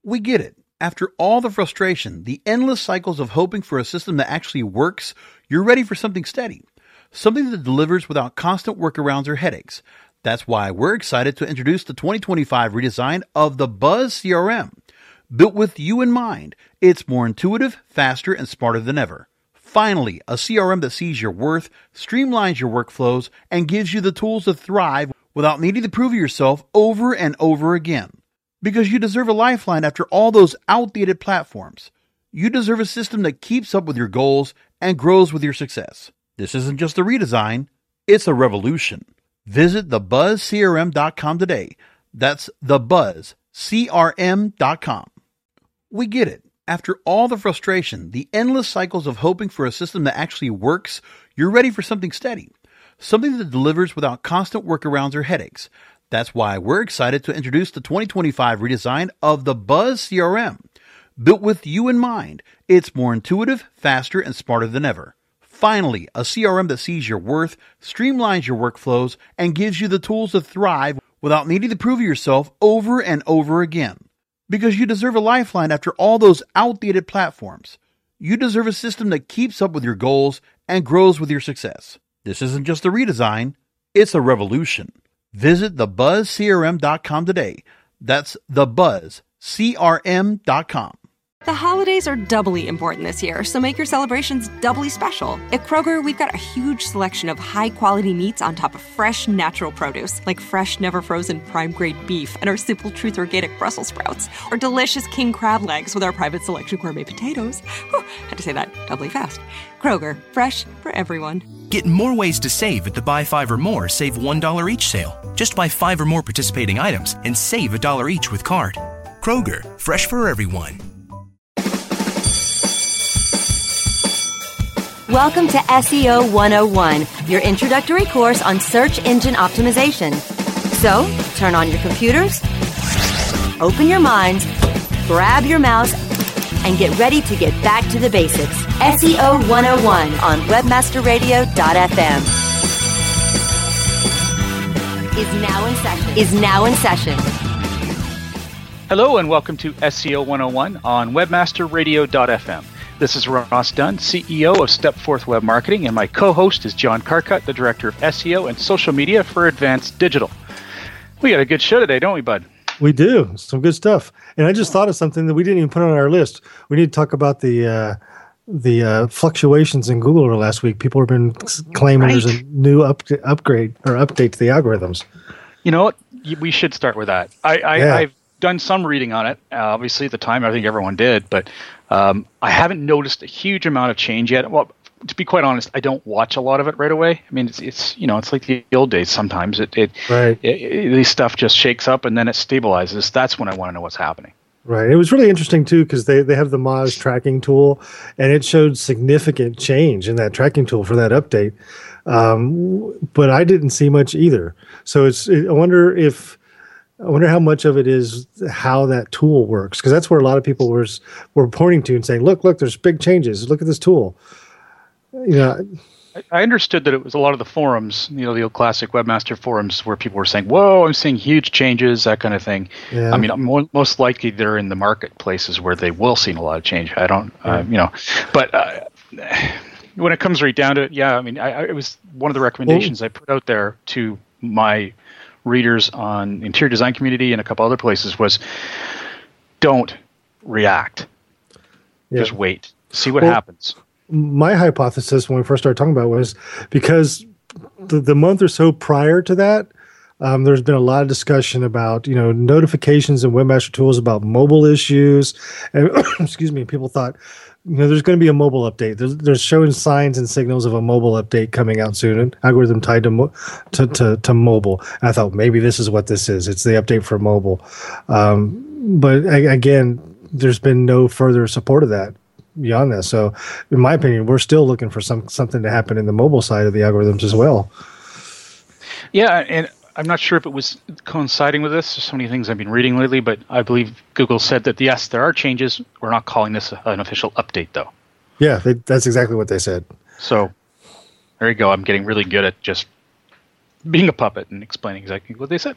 We get it. After all the frustration, the endless cycles of hoping for a system that actually works, you're ready for something steady. Something that delivers without constant workarounds or headaches. That's why we're excited to introduce the 2025 redesign of the Buzz CRM. Built with you in mind, it's more intuitive, faster, and smarter than ever. Finally, a CRM that sees your worth, streamlines your workflows, and gives you the tools to thrive without needing to prove yourself over and over again. Because you deserve a lifeline after all those outdated platforms. You deserve a system that keeps up with your goals and grows with your success. This isn't just a redesign, it's a revolution. Visit thebuzzcrm.com today. That's thebuzzcrm.com. We get it. After all the frustration, the endless cycles of hoping for a system that actually works, you're ready for something steady. Something that delivers without constant workarounds or headaches. That's why we're excited to introduce the 2025 redesign of the Buzz CRM. Built with you in mind, it's more intuitive, faster, and smarter than ever. Finally, a CRM that sees your worth, streamlines your workflows, and gives you the tools to thrive without needing to prove yourself over and over again. Because you deserve a lifeline after all those outdated platforms. You deserve a system that keeps up with your goals and grows with your success. This isn't just a redesign, it's a revolution. Visit thebuzzcrm.com today. That's thebuzzcrm.com. The holidays are doubly important this year, so make your celebrations doubly special. At Kroger, we've got a huge selection of high-quality meats on top of fresh, natural produce, like fresh, never-frozen prime-grade beef and our Simple Truth Organic Brussels sprouts, or delicious king crab legs with our private selection gourmet potatoes. Whew, had to say that doubly fast. Kroger, fresh for everyone. Get more ways to save at the Buy 5 or More Save $1 each sale. Just buy 5 or more participating items and save $1 each with card. Kroger, fresh for everyone. Welcome to SEO 101, your introductory course on search engine optimization. So, turn on your computers, open your minds, grab your mouse, and get ready to get back to the basics. SEO 101 on webmasterradio.fm is now in session. Hello and welcome to SEO 101 on webmasterradio.fm. This is Ross Dunn, CEO of Stepforth Web Marketing, and my co-host is John Carcutt, the Director of SEO and Social Media for Advanced Digital. We got a good show today, don't we, bud? We do. Some good stuff. And I just thought of something that we didn't even put on our list. We need to talk about the fluctuations in Google over last week. People have been claiming there's a new upgrade or update to the algorithms. You know what? We should start with that. I've done some reading on it. Obviously, at the time, I think everyone did, but I haven't noticed a huge amount of change yet. Well, to be quite honest, I don't watch a lot of it right away. I mean, it's like the old days. Sometimes this stuff just shakes up and then it stabilizes. That's when I want to know what's happening. Right. It was really interesting too because they have the Moz tracking tool, and it showed significant change in that tracking tool for that update. But I didn't see much either. So I wonder how much of it is how that tool works, because that's where a lot of people were pointing to and saying, look, there's big changes. Look at this tool. I understood that it was a lot of the forums, the old classic webmaster forums where people were saying, whoa, I'm seeing huge changes, that kind of thing. Yeah. I mean, most likely they're in the marketplaces where they will see a lot of change. I don't, but when it comes right down to it, it was one of the recommendations I put out there to my readers on interior design community and a couple other places was don't react. Yeah. Just wait. See what happens. My hypothesis when we first started talking about it was because the month or so prior to that, there's been a lot of discussion about, notifications and Webmaster Tools about mobile issues. And excuse me, people thought, there's going to be a mobile update. There's showing signs and signals of a mobile update coming out soon, an algorithm tied to mobile. And I thought maybe this is what this is. It's the update for mobile. But again, there's been no further support of that beyond that. So in my opinion, we're still looking for something to happen in the mobile side of the algorithms as well. Yeah, and I'm not sure if it was coinciding with this. There's so many things I've been reading lately, but I believe Google said that, yes, there are changes. We're not calling this an official update, though. Yeah, that's exactly what they said. So there you go. I'm getting really good at just being a puppet and explaining exactly what they said.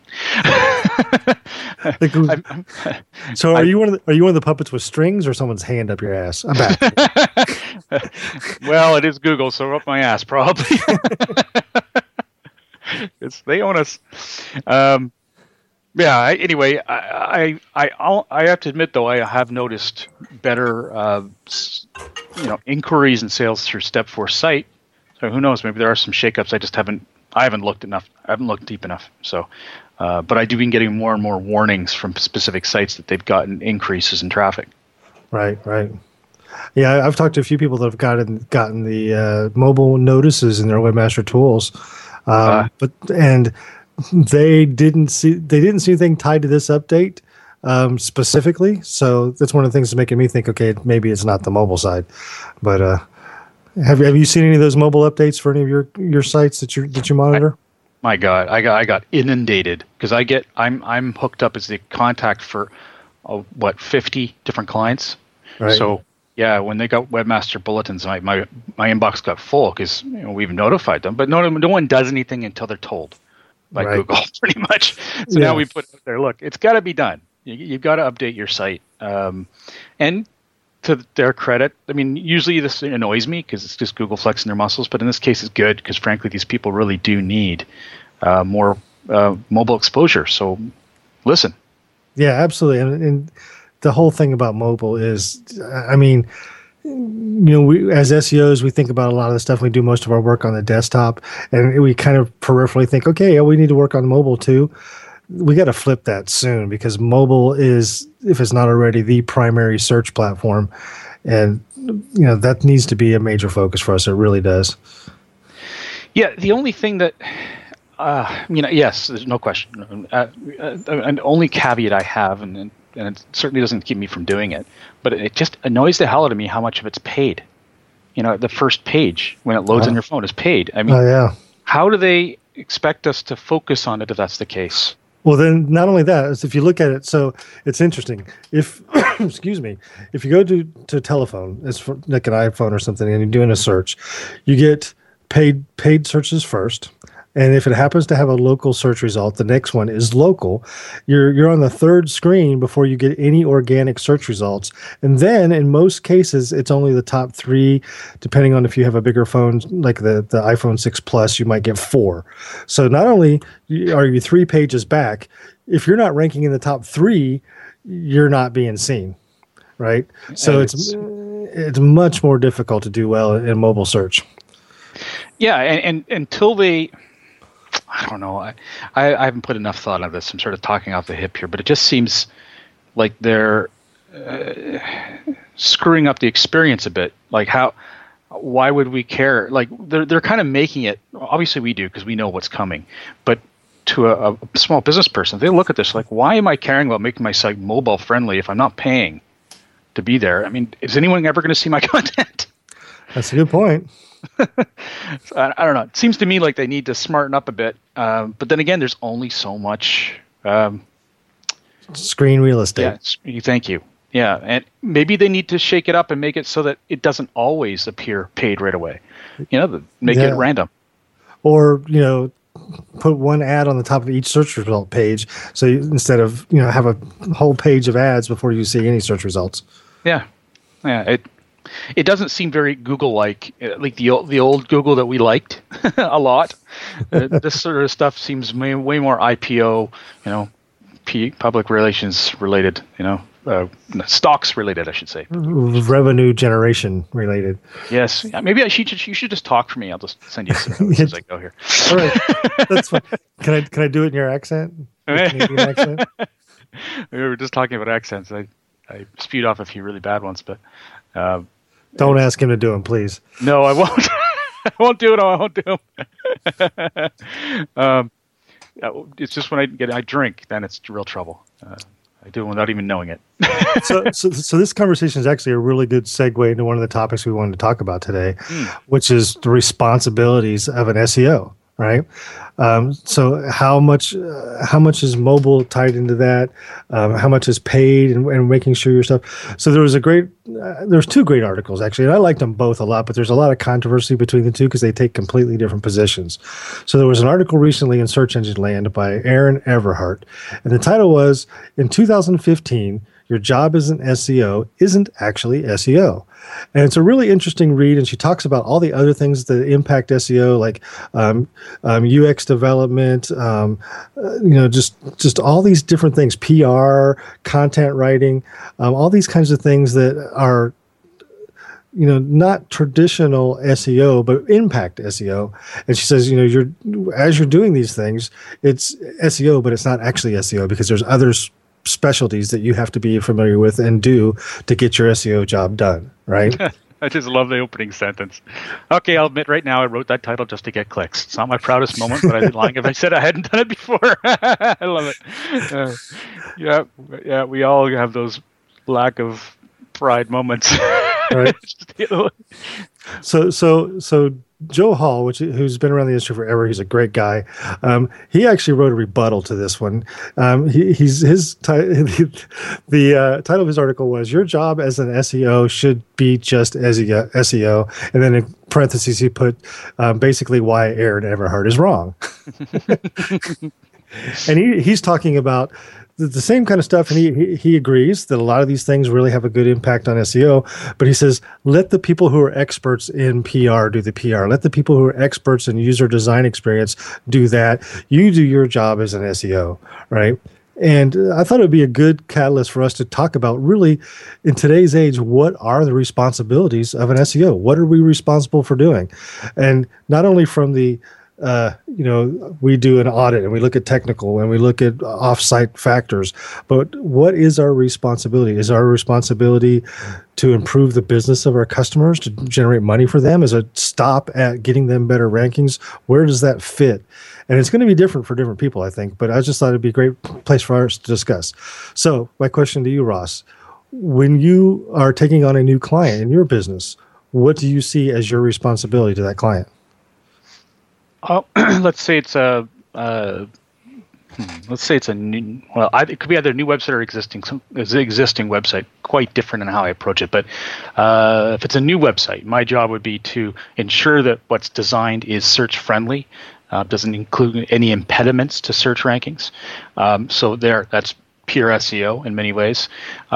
So are you one of the puppets with strings or someone's hand up your ass? I'm back. Well, it is Google, so up my ass probably. They own us. Anyway, I have to admit though, I have noticed better inquiries and sales through Stepforce site. So who knows? Maybe there are some shakeups. I haven't looked enough. I haven't looked deep enough. So, but I do been getting more and more warnings from specific sites that they've gotten increases in traffic. Right. Yeah, I've talked to a few people that have gotten the mobile notices in their Webmaster Tools, and they didn't see anything tied to this update specifically. So that's one of the things that's making me think, okay, maybe it's not the mobile side. But have you seen any of those mobile updates for any of your sites that you monitor? My God, I got inundated because I'm hooked up as the contact for 50 different clients. Right. So yeah, when they got Webmaster bulletins, my inbox got full because we've notified them, but no one does anything until they're told by Google, pretty much. So now we put it there. Look, it's got to be done. You've got to update your site. And to their credit, I mean, usually this annoys me because it's just Google flexing their muscles, but in this case, it's good because frankly, these people really do need more mobile exposure. So, listen. Yeah, absolutely, and the whole thing about mobile is, I mean, we as SEOs, we think about a lot of the stuff. We do most of our work on the desktop, and we kind of peripherally think, okay, we need to work on mobile too. We got to flip that soon because mobile is, if it's not already, the primary search platform, and that needs to be a major focus for us. It really does. Yeah, the only thing that, yes, there's no question. An only caveat I have, and it certainly doesn't keep me from doing it, but it just annoys the hell out of me how much of it's paid. The first page when it loads on your phone is paid. I mean, how do they expect us to focus on it if that's the case? Well, then not only that, is if you look at it, so it's interesting. If, excuse me, if you go to telephone, it's for like an iPhone or something, and you're doing a search, you get paid searches first. And if it happens to have a local search result, the next one is local. You're on the third screen before you get any organic search results. And then in most cases, it's only the top 3, depending on if you have a bigger phone, like the iPhone 6 Plus, you might get 4. So not only are you 3 pages back, if you're not ranking in the top 3, you're not being seen, right? So it's much more difficult to do well in mobile search. Yeah, and until they... I don't know. I haven't put enough thought into this. I'm sort of talking off the hip here, but it just seems like they're screwing up the experience a bit. Like why would we care? Like they're kind of making it. Obviously, we do because we know what's coming. But to a small business person, they look at this like, why am I caring about making my site mobile friendly if I'm not paying to be there? I mean, is anyone ever going to see my content? That's a good point. I don't know. It seems to me like they need to smarten up a bit. But then again, there's only so much screen real estate. Yeah, thank you. Yeah, and maybe they need to shake it up and make it so that it doesn't always appear paid right away. Make it random. Or, put one ad on the top of each search result page. So instead of, have a whole page of ads before you see any search results. Yeah. Yeah. It doesn't seem very Google-like the old Google that we liked a lot. This sort of stuff seems way more IPO, public relations related, stocks related, I should say. Revenue generation related. Yes. Maybe you should just talk for me. I'll just send you some notes as I go here. All right. That's fine. Can I do it in your accent? Canadian accent? We were just talking about accents. I spewed off a few really bad ones, but... don't ask him to do them, please. No, I won't. I won't do it. I won't do them. It's just when I drink, then it's real trouble. I do it without even knowing it. So this conversation is actually a really good segue into one of the topics we wanted to talk about today, which is the responsibilities of an SEO, right? So how much is mobile tied into that? How much is paid and making sure your stuff? So there's two great articles actually, and I liked them both a lot, but there's a lot of controversy between the two because they take completely different positions. So there was an article recently in Search Engine Land by Aaron Everhart, and the title was, in 2015, your job as an SEO isn't actually SEO. And it's a really interesting read, and she talks about all the other things that impact SEO, like UX development, just all these different things, PR, content writing, all these kinds of things that are, not traditional SEO, but impact SEO. And she says, as you're doing these things, it's SEO, but it's not actually SEO because there's other specialties that you have to be familiar with and do to get your SEO job done, right? I just love the opening sentence. Okay, I'll admit right now I wrote that title just to get clicks. It's not my proudest moment, but I'd be lying if I said I hadn't done it before. I love it. Yeah, we all have those lack of pride moments. Right. So Joe Hall, who's been around the industry forever, he's a great guy. He actually wrote a rebuttal to this one. The title of his article was, "Your job as an SEO should be just SEO," and then in parentheses he put basically why Aaron Everhart is wrong. And he's talking about the same kind of stuff, and he agrees that a lot of these things really have a good impact on SEO, but he says, let the people who are experts in PR do the PR. Let the people who are experts in user design experience do that. You do your job as an SEO, right? And I thought it would be a good catalyst for us to talk about, really, in today's age, what are the responsibilities of an SEO? What are we responsible for doing? And not only from the we do an audit and we look at technical and we look at off-site factors, but what is our responsibility? Is our responsibility to improve the business of our customers, to generate money for them? Is it stop at getting them better rankings? Where does that fit? And it's going to be different for different people, I think, but I just thought it'd be a great place for us to discuss. So my question to you, Ross, when you are taking on a new client in your business, what do you see as your responsibility to that client? Let's say it's a new. Well, it could be either a new website or existing website. Quite different in how I approach it. But if it's a new website, my job would be to ensure that what's designed is search friendly, doesn't include any impediments to search rankings. So that's pure SEO in many ways.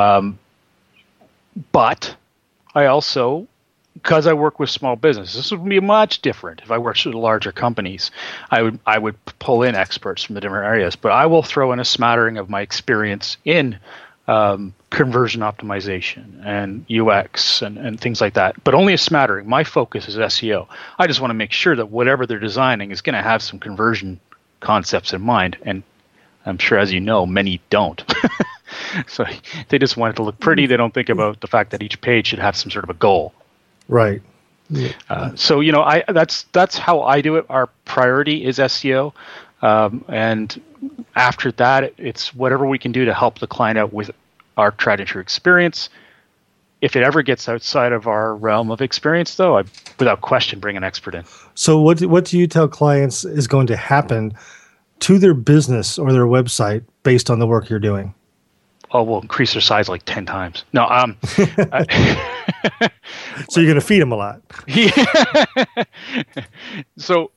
But I also, because I work with small businesses, this would be much different. If I worked with larger companies, I would pull in experts from the different areas, but I will throw in a smattering of my experience in conversion optimization and UX and things like that, but only a smattering. My focus is SEO. I just want to make sure that whatever they're designing is going to have some conversion concepts in mind, and I'm sure, as you know, many don't. So they just want it to look pretty. They don't think about the fact that each page should have some sort of a goal. Right. So that's how I do it. Our priority is SEO, and after that, it's whatever we can do to help the client out with our tried and true experience. If it ever gets outside of our realm of experience, though, I without question bring an expert in. So what do you tell clients is going to happen to their business or their website based on the work you're doing? Oh, we'll increase their size like 10 times. No, so you're going to feed them a lot. Yeah. So,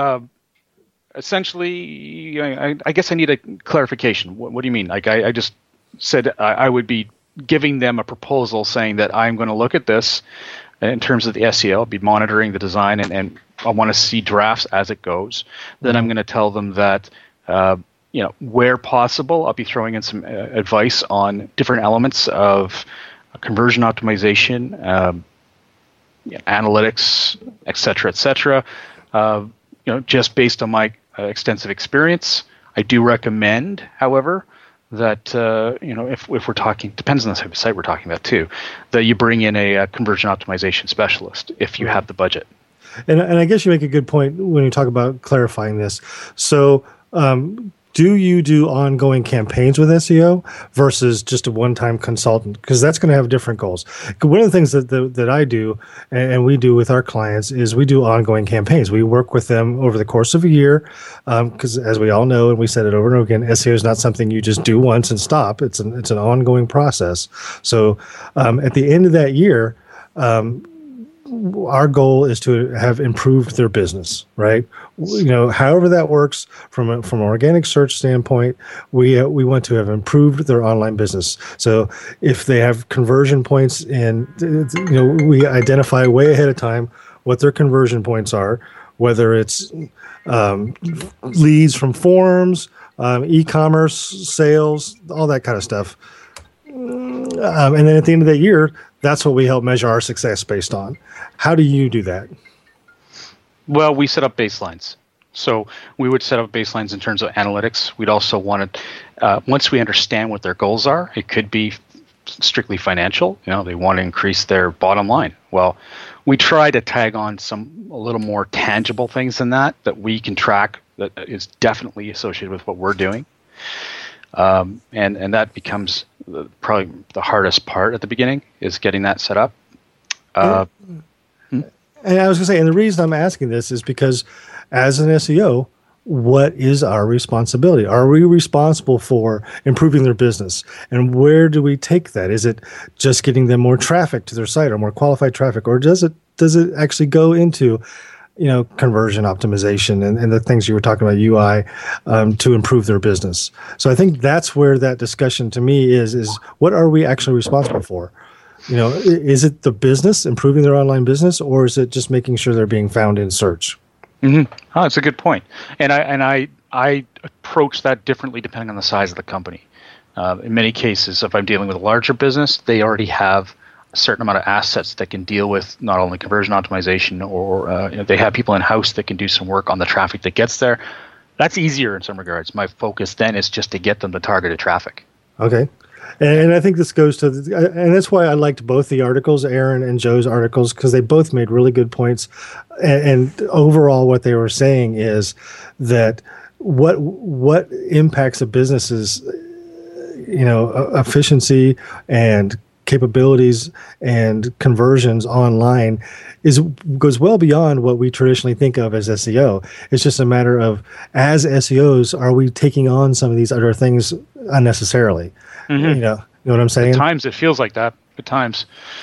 essentially, I guess I need a clarification. What do you mean? Like, I just said I would be giving them a proposal saying that I'm going to look at this in terms of the SEO. I'll be monitoring the design, and I want to see drafts as it goes. Then I'm going to tell them that, where possible, I'll be throwing in some advice on different elements of conversion optimization, analytics, et cetera, just based on my extensive experience. I do recommend, however, that if we're talking, depends on the type of site we're talking about too, that you bring in a conversion optimization specialist if you have the budget. And I guess you make a good point when you talk about clarifying this. So do you do ongoing campaigns with SEO versus just a one-time consultant? Because that's going to have different goals. One of the things that I do and we do with our clients is we do ongoing campaigns. We work with them over the course of a year because, as we all know, and we said it over and over again, SEO is not something you just do once and stop. It's an ongoing process. So at the end of that year, our goal is to have improved their business, right? However that works from an organic search standpoint, we want to have improved their online business. So if they have conversion points we identify way ahead of time what their conversion points are, whether it's leads from forums, e-commerce, sales, all that kind of stuff. And then at the end of that year, that's what we help measure our success based on. How do you do that? Well, we set up baselines. So we would set up baselines in terms of analytics. We'd also want to, once we understand what their goals are, it could be strictly financial. They want to increase their bottom line. Well, we try to tag on a little more tangible things than that we can track that is definitely associated with what we're doing. And that becomes probably the hardest part at the beginning is getting that set up. And I was going to say, and the reason I'm asking this is because as an SEO, what is our responsibility? Are we responsible for improving their business? And where do we take that? Is it just getting them more traffic to their site or more qualified traffic? Or does it actually go into conversion optimization and the things you were talking about, UI, to improve their business? So I think that's where that discussion to me is what are we actually responsible for? Is it the business, improving their online business, or is it just making sure they're being found in search? Mm-hmm. Oh, that's a good point. And I approach that differently depending on the size of the company. In many cases, if I'm dealing with a larger business, they already have a certain amount of assets that can deal with not only conversion optimization or they have people in-house that can do some work on the traffic that gets there. That's easier in some regards. My focus then is just to get them the targeted traffic. Okay. And I think this goes to, and that's why I liked both the articles, Aaron and Joe's articles, because they both made really good points. And overall, what they were saying is that what impacts a business's, efficiency and capabilities and conversions online goes well beyond what we traditionally think of as SEO. It's just a matter of, as SEOs, are we taking on some of these other things unnecessarily? Mm-hmm. You know what I'm saying? At times it feels like that. At times,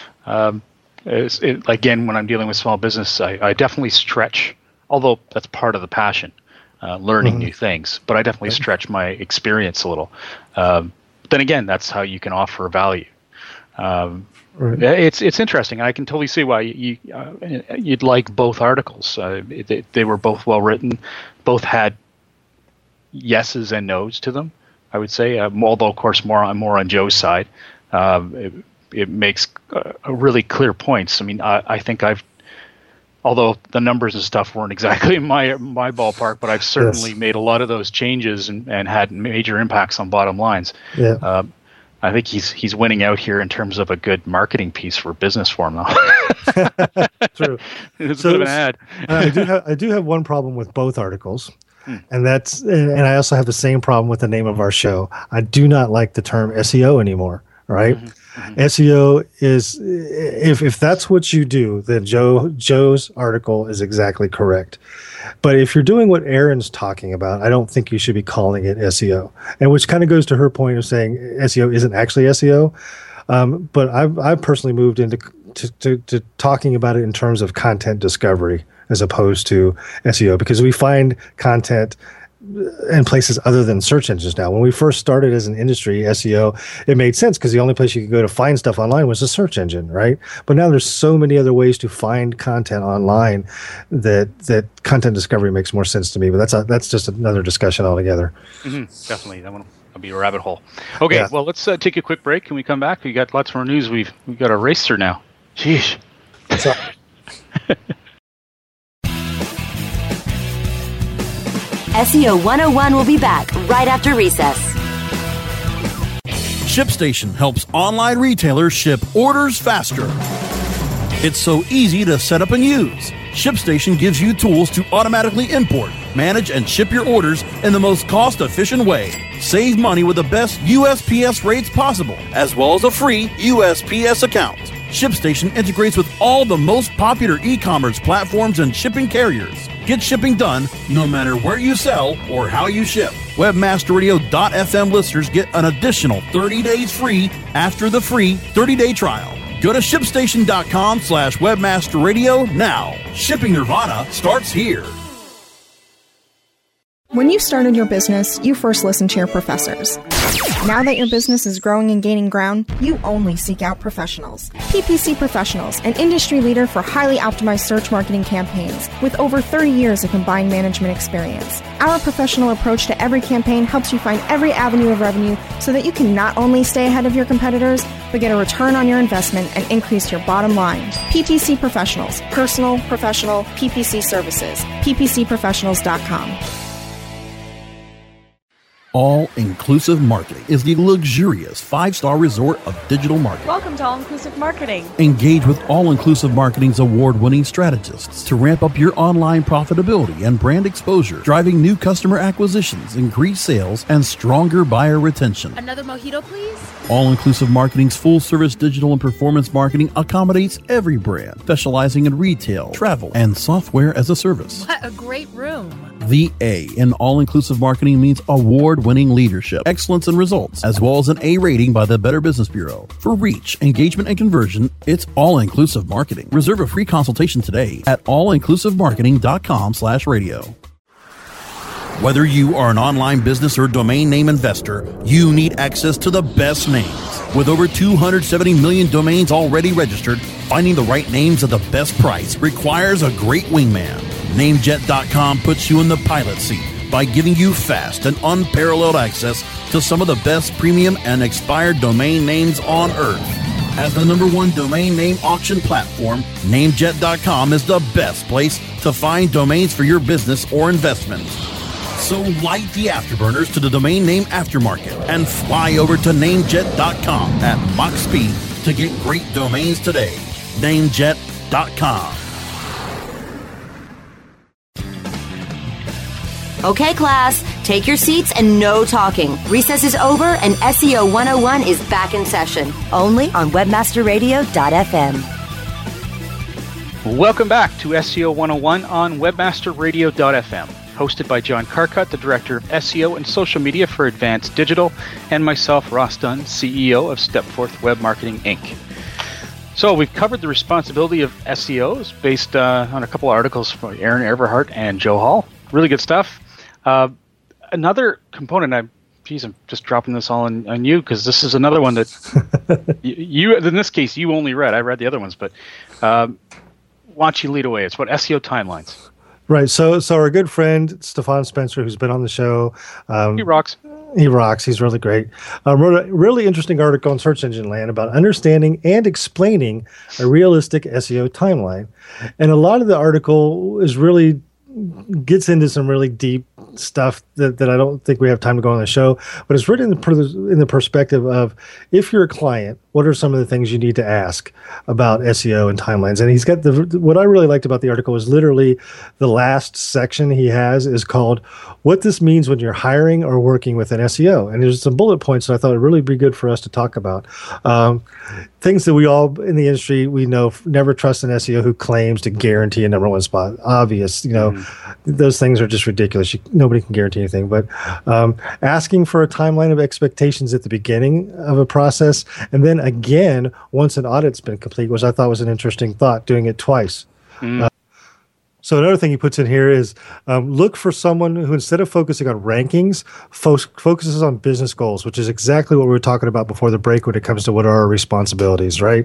again, when I'm dealing with small business, I definitely stretch, although that's part of the passion, learning new things, but I definitely stretch my experience a little. Then again, that's how you can offer value. Right. It's interesting. I can totally see why you'd like both articles. They were both well written, both had yeses and nos to them, I would say. Although, of course, I'm more on Joe's side. It makes really clear points. I mean, I think although the numbers and stuff weren't exactly in my ballpark, but I've certainly made a lot of those changes and had major impacts on bottom lines. Yeah. I think he's winning out here in terms of a good marketing piece for business for him, though. True. It's a bit of an ad. I do have one problem with both articles, and I also have the same problem with the name of our show. I do not like the term SEO anymore. Right? Mm-hmm. SEO is, if that's what you do, then Joe's article is exactly correct. But if you're doing what Erin's talking about, I don't think you should be calling it SEO. And which kind of goes to her point of saying SEO isn't actually SEO. But I've personally moved into to talking about it in terms of content discovery as opposed to SEO, because we find content in places other than search engines now. When we first started as an industry, SEO, it made sense because the only place you could go to find stuff online was the search engine, right? But now there's so many other ways to find content online that content discovery makes more sense to me. But that's just another discussion altogether. Mm-hmm. Definitely, that one will be a rabbit hole. Okay, well, let's take a quick break. Can we come back? We got lots more news. We've got a racer now. Jeez. SEO 101 will be back right after recess. ShipStation helps online retailers ship orders faster. It's so easy to set up and use. ShipStation gives you tools to automatically import, manage, and ship your orders in the most cost-efficient way. Save money with the best USPS rates possible, as well as a free USPS account. ShipStation integrates with all the most popular e-commerce platforms and shipping carriers. Get shipping done no matter where you sell or how you ship. WebmasterRadio.fm listeners get an additional 30 days free after the free 30-day trial. Go to ShipStation.com/WebmasterRadio now. Shipping Nirvana starts here. When you started your business, you first listened to your professors. Now that your business is growing and gaining ground, you only seek out professionals. PPC Professionals, an industry leader for highly optimized search marketing campaigns with over 30 years of combined management experience. Our professional approach to every campaign helps you find every avenue of revenue so that you can not only stay ahead of your competitors, but get a return on your investment and increase your bottom line. PPC Professionals, personal, professional, PPC services. ppcprofessionals.com. All-Inclusive Marketing is the luxurious 5-star resort of digital marketing. Welcome to All-Inclusive Marketing. Engage with All-Inclusive Marketing's award-winning strategists to ramp up your online profitability and brand exposure, driving new customer acquisitions, increased sales, and stronger buyer retention. Another mojito, please? All-Inclusive Marketing's full-service digital and performance marketing accommodates every brand, specializing in retail, travel, and software as a service. What a great room. The A in All-Inclusive Marketing means award-winning leadership, excellence, and results, as well as an A rating by the Better Business Bureau. For reach, engagement, and conversion, it's All-Inclusive Marketing. Reserve a free consultation today at allinclusivemarketing.com/radio. Whether you are an online business or domain name investor, you need access to the best names. With over 270 million domains already registered, finding the right names at the best price requires a great wingman. Namejet.com puts you in the pilot seat by giving you fast and unparalleled access to some of the best premium and expired domain names on earth. As the #1 domain name auction platform, Namejet.com is the best place to find domains for your business or investment. So light the afterburners to the domain name aftermarket and fly over to Namejet.com at Mach speed to get great domains today. Namejet.com. Okay, class, take your seats and no talking. Recess is over and SEO 101 is back in session, only on webmasterradio.fm. Welcome back to SEO 101 on webmasterradio.fm. Hosted by John Carcutt, the Director of SEO and Social Media for Advanced Digital, and myself, Ross Dunn, CEO of Stepforth Web Marketing, Inc. So we've covered the responsibility of SEOs based on a couple of articles from Aaron Everhart and Joe Hall. Really good stuff. Another component, I'm just dropping this all on you because this is another one that you, in this case, you only read. I read the other ones, but why don't you lead away? It's about SEO timelines. Right. So our good friend, Stefan Spencer, who's been on the show. He rocks. He rocks. He's really great. Wrote a really interesting article on Search Engine Land about understanding and explaining a realistic SEO timeline. And a lot of the article is really gets into some really deep stuff that I don't think we have time to go on the show, but it's written in the perspective of, if you're a client, what are some of the things you need to ask about SEO and timelines? And he's got what I really liked about the article is literally the last section he has is called "What This Means When You're Hiring or Working with an SEO." And there's some bullet points that I thought would really be good for us to talk about. Things that we all in the industry, we know, never trust an SEO who claims to guarantee a #1 spot. Obvious, those things are just ridiculous. Nobody can guarantee anything. But asking for a timeline of expectations at the beginning of a process, and then again, once an audit's been complete, which I thought was an interesting thought, doing it twice. So another thing he puts in here is look for someone who, instead of focusing on rankings, focuses on business goals, which is exactly what we were talking about before the break when it comes to what are our responsibilities, right?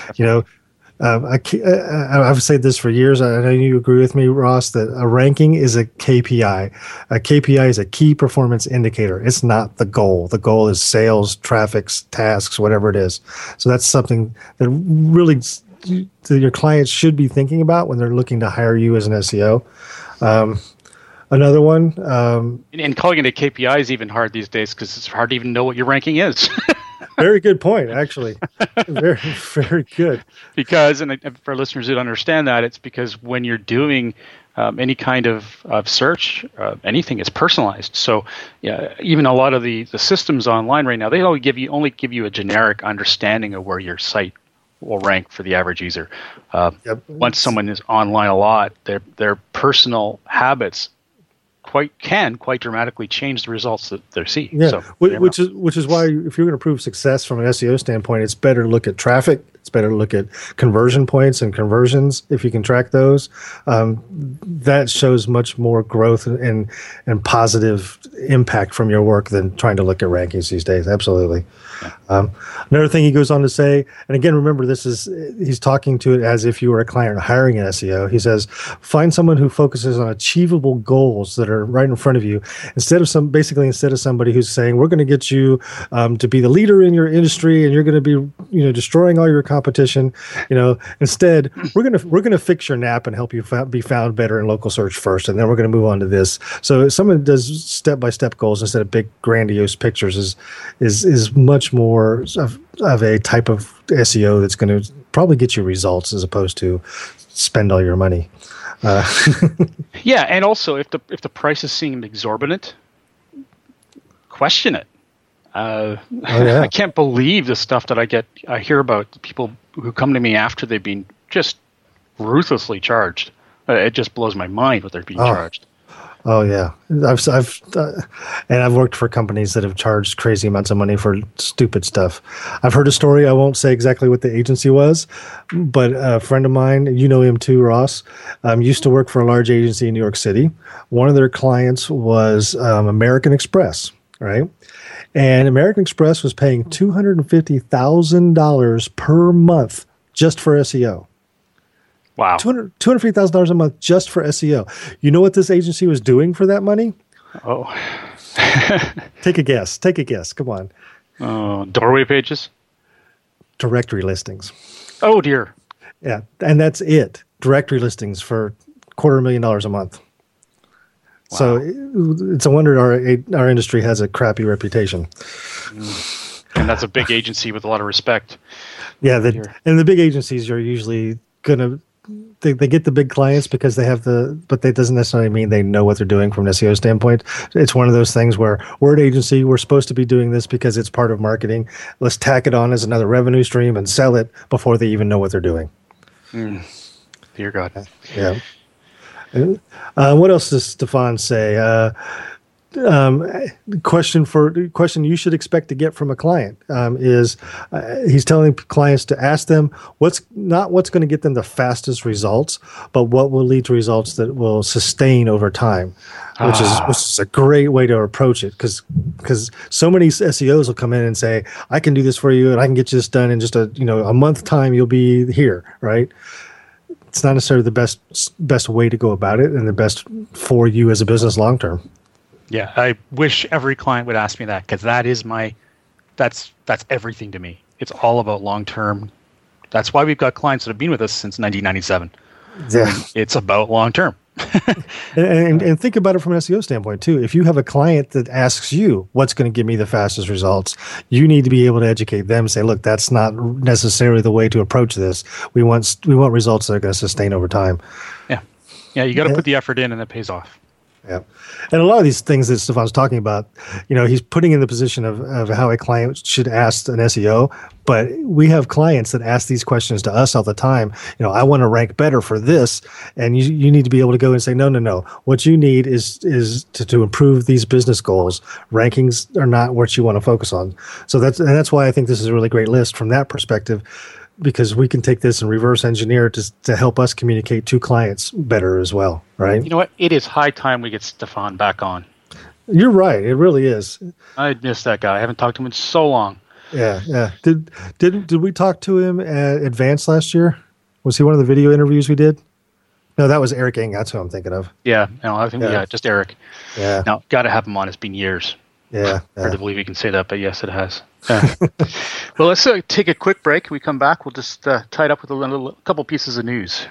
I've said this for years. I know you agree with me, Ross, that a ranking is a KPI. A KPI is a key performance indicator. It's not the goal. The goal is sales, traffic, tasks, whatever it is. So that's something that really your clients should be thinking about when they're looking to hire you as an SEO. Another one. And calling it a KPI is even hard these days because it's hard to even know what your ranking is. Very good point, actually. Very, very good. Because, and for listeners who understand that, it's because when you're doing any kind of search, anything is personalized. So, yeah, even a lot of the systems online right now, they only give you a generic understanding of where your site will rank for the average user. Once someone is online a lot, their personal habits can quite dramatically change the results that they see. Yeah, so, which is why if you're going to prove success from an SEO standpoint, it's better to look at traffic. It's better to look at conversion points and conversions if you can track those. That shows much more growth and positive impact from your work than trying to look at rankings these days. Absolutely. Another thing he goes on to say, and again, remember, he's talking to it as if you were a client hiring an SEO. He says, find someone who focuses on achievable goals that are right in front of you, instead of somebody who's saying, we're going to get you to be the leader in your industry and you're going to be destroying all your competition. Instead, we're going to fix your NAP and help you be found better in local search first, and then we're going to move on to this. So if someone does step-by-step goals instead of big grandiose pictures is much more of a type of SEO that's going to probably get you results as opposed to spend all your money. Yeah, and also if the prices seem exorbitant, question it. I can't believe the stuff that I hear about people who come to me after they've been just ruthlessly charged. It just blows my mind what they're being charged. Oh yeah, I've worked for companies that have charged crazy amounts of money for stupid stuff. I've heard a story. I won't say exactly what the agency was, but a friend of mine, you know him too, Ross, used to work for a large agency in New York City. One of their clients was American Express, right? And American Express was paying $250,000 per month just for SEO. Wow. $250,000 a month just for SEO. You know what this agency was doing for that money? Oh. Take a guess. Come on. Doorway pages? Directory listings. Oh, dear. Yeah. And that's it. Directory listings for $250,000 a month. Wow. So it's a wonder our industry has a crappy reputation. And that's a big agency with a lot of respect. Yeah. And the big agencies are usually going to, they get the big clients because they have but that doesn't necessarily mean they know what they're doing from an SEO standpoint. It's one of those things where we're an agency, we're supposed to be doing this because it's part of marketing. Let's tack it on as another revenue stream and sell it before they even know what they're doing. Dear God. Yeah. What else does Stefan say? Question you should expect to get from a client is he's telling clients to ask them what's going to get them the fastest results, but what will lead to results that will sustain over time, which is a great way to approach it because so many SEOs will come in and say, I can do this for you and I can get you this done in just a month time. You'll be here, right? It's not necessarily the best way to go about it and the best for you as a business long term. Yeah, I wish every client would ask me that because that's everything to me. It's all about long term. That's why we've got clients that have been with us since 1997. Yeah, it's about long term. and think about it from an SEO standpoint too. If you have a client that asks you what's going to give me the fastest results, you need to be able to educate them. Say, look, that's not necessarily the way to approach this. We want results that are going to sustain over time. Yeah, you got to put the effort in, and it pays off. Yeah. And a lot of these things that Stefan's talking about, he's putting in the position of how a client should ask an SEO, but we have clients that ask these questions to us all the time. I want to rank better for this. And you need to be able to go and say, no. What you need is to improve these business goals. Rankings are not what you want to focus on. So that's why I think this is a really great list from that perspective, because we can take this and reverse engineer it to help us communicate to clients better as well, right? You know what? It is high time we get Stefan back on. You're right. It really is. I miss that guy. I haven't talked to him in so long. Yeah. Did we talk to him at Advanced last year? Was he one of the video interviews we did? No, that was Eric Ng. That's who I'm thinking of. Yeah. No, I think just Eric. Yeah. Now, got to have him on. It's been years. Yeah. Hard to believe you can say that, but yes, it has. Well, let's take a quick break. When we come back, we'll just tie it up with a couple pieces of news.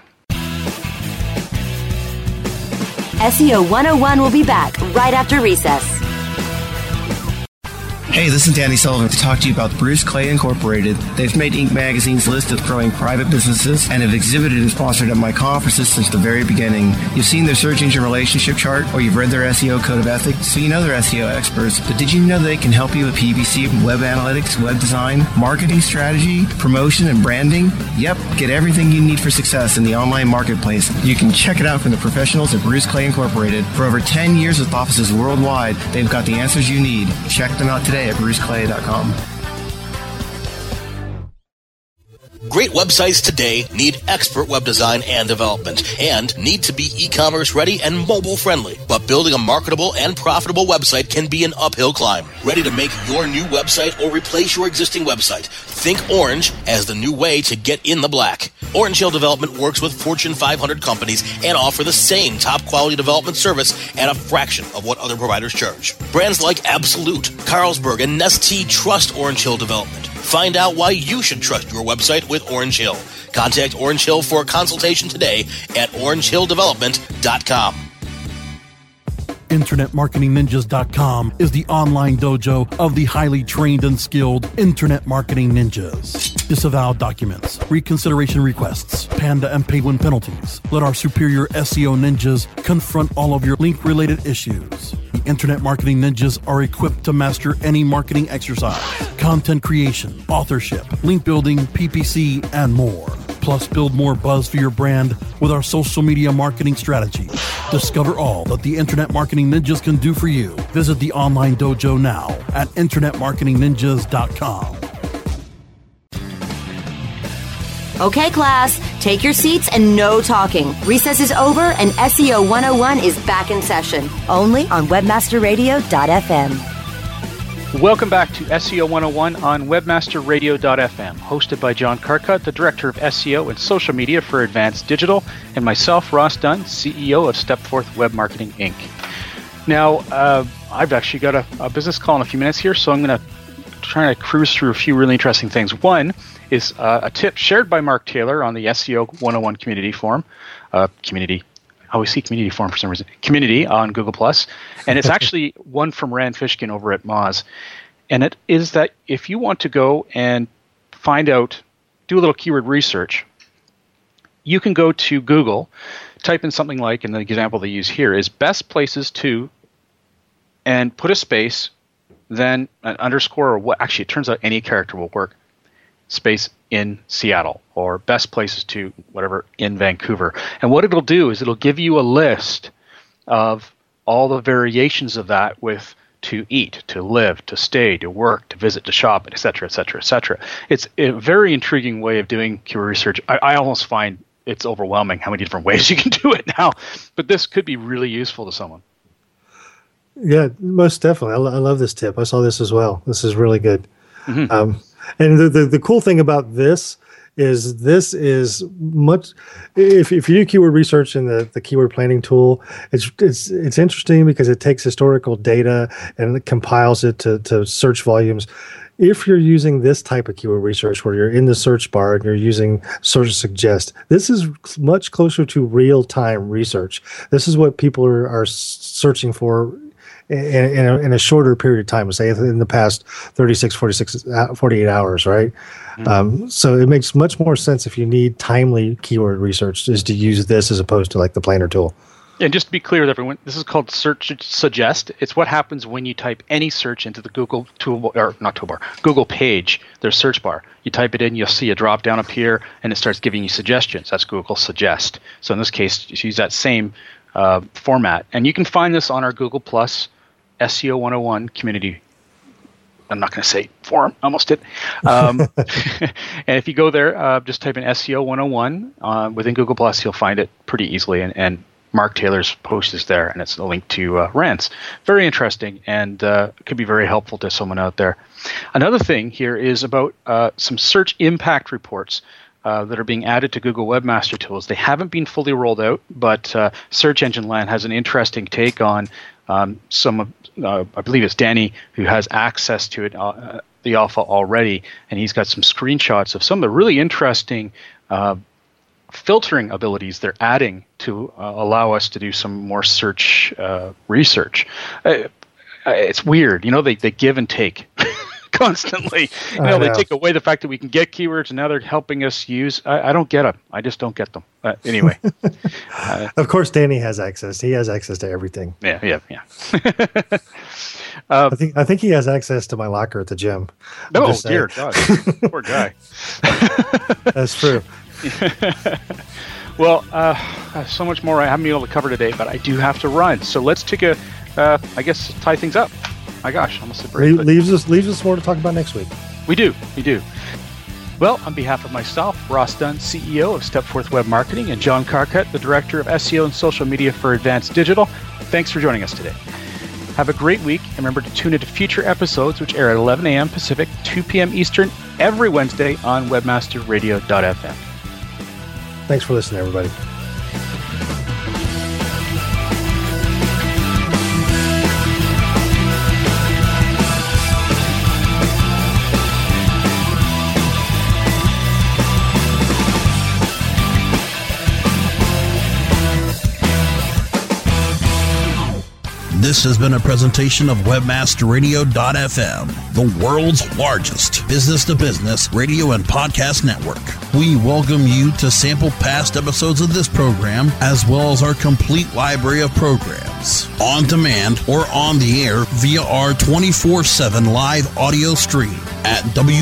SEO 101 will be back right after recess. Hey, this is Danny Sullivan. talk to you about Bruce Clay Incorporated. They've made Inc. magazine's list of growing private businesses and have exhibited and sponsored at my conferences since the very beginning. You've seen their search engine relationship chart, or you've read their SEO code of ethics, so you know they're SEO experts. But did you know they can help you with PPC, web analytics, web design, marketing strategy, promotion, and branding? Yep, get everything you need for success in the online marketplace. You can check it out from the professionals at Bruce Clay Incorporated. For over 10 years with offices worldwide, they've got the answers you need. Check them out today at bruceclay.com. Great websites today need expert web design and development and need to be e-commerce ready and mobile friendly. But building a marketable and profitable website can be an uphill climb. Ready to make your new website or replace your existing website? Think Orange as the new way to get in the black. Orange Hill Development works with Fortune 500 companies and offer the same top quality development service at a fraction of what other providers charge. Brands like Absolute, Carlsberg, and Nestea trust Orange Hill Development. Find out why you should trust your website with Orange Hill. Contact Orange Hill for a consultation today at orangehilldevelopment.com. InternetMarketingNinjas.com is the online dojo of the highly trained and skilled Internet Marketing Ninjas. Disavow documents, reconsideration requests, Panda and Penguin penalties. Let our superior SEO ninjas confront all of your link-related issues. The Internet Marketing Ninjas are equipped to master any marketing exercise, content creation, authorship, link building, PPC, and more. Plus, build more buzz for your brand with our social media marketing strategy. Discover all that the Internet Marketing Ninjas can do for you. Visit the online dojo now at InternetMarketingNinjas.com. Okay, class, take your seats and no talking. Recess is over and SEO 101 is back in session, only on WebmasterRadio.fm. Welcome back to SEO 101 on WebmasterRadio.fm, hosted by John Carcutt, the Director of SEO and Social Media for Advanced Digital, and myself, Ross Dunn, CEO of Stepforth Web Marketing, Inc. Now, I've actually got a business call in a few minutes here, so I'm going to try to cruise through a few really interesting things. One is a tip shared by Mark Taylor on the SEO 101 community forum. Community forum for some reason. Community on Google+. And it's actually one from Rand Fishkin over at Moz. And it is that if you want to go and find out, do a little keyword research, you can go to Google, type in something like, and the example they use here is best places to, and put a space, then an underscore, or what, actually it turns out any character will work, space in Seattle, or best places to whatever in Vancouver. And what it'll do is it'll give you a list of all the variations of that with to eat, to live, to stay, to work, to visit, to shop, etc., etc., etc. It's a very intriguing way of doing keyword research. I almost find it's overwhelming how many different ways you can do it now, but this could be really useful to someone. Yeah, most definitely. I love this tip. I saw this as well. This is really good. Mm-hmm. And the cool thing about this is much. If you do keyword research in the keyword planning tool, it's interesting because it takes historical data and it compiles it to search volumes. If you're using this type of keyword research where you're in the search bar and you're using Search Suggest, this is much closer to real-time research. This is what people are searching for in a shorter period of time, say in the past 48 hours, right? Mm-hmm. So it makes much more sense if you need timely keyword research is to use this as opposed to like the planner tool. And just to be clear with everyone, this is called Search Suggest. It's what happens when you type any search into the Google Google page, their search bar. You type it in, you'll see a drop down appear, and it starts giving you suggestions. That's Google Suggest. So in this case, just use that same format. And you can find this on our Google Plus SEO 101 community. I'm not going to say forum, almost did. And if you go there, just type in SEO 101 within Google Plus, you'll find it pretty easily. And Mark Taylor's post is there, and it's a link to Rand's. Very interesting, and could be very helpful to someone out there. Another thing here is about some search impact reports that are being added to Google Webmaster Tools. They haven't been fully rolled out, but Search Engine Land has an interesting take on some of, I believe it's Danny who has access to it, the alpha already, and he's got some screenshots of some of the really interesting filtering abilities they're adding to allow us to do some more search research. It's weird, they give and take constantly. They take away the fact that we can get keywords, and now they're helping us use. I don't get them. I just don't get them. Anyway. Of course, Danny has access. He has access to everything. Yeah. I think he has access to my locker at the gym. Oh, dear God. Poor guy. That's true. Well, so much more I haven't been able to cover today, but I do have to run. So let's take tie things up. My gosh, almost a break. Leaves us more to talk about next week. We do. Well, on behalf of myself, Ross Dunn, CEO of Stepforth Web Marketing, and John Carcutt, the Director of SEO and Social Media for Advanced Digital, thanks for joining us today. Have a great week, and remember to tune into future episodes, which air at 11 a.m. Pacific, 2 p.m. Eastern, every Wednesday on webmasterradio.fm. Thanks for listening, everybody. This has been a presentation of WebmasterRadio.fm, the world's largest business-to-business radio and podcast network. We welcome you to sample past episodes of this program, as well as our complete library of programs, on demand or on the air via our 24/7 live audio stream at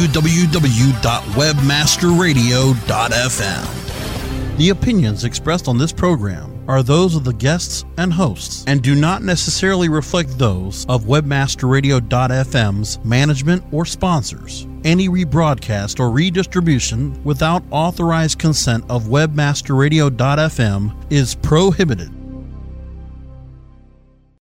www.webmasterradio.fm. The opinions expressed on this program are those of the guests and hosts and do not necessarily reflect those of WebmasterRadio.fm's management or sponsors. Any rebroadcast or redistribution without authorized consent of WebmasterRadio.fm is prohibited.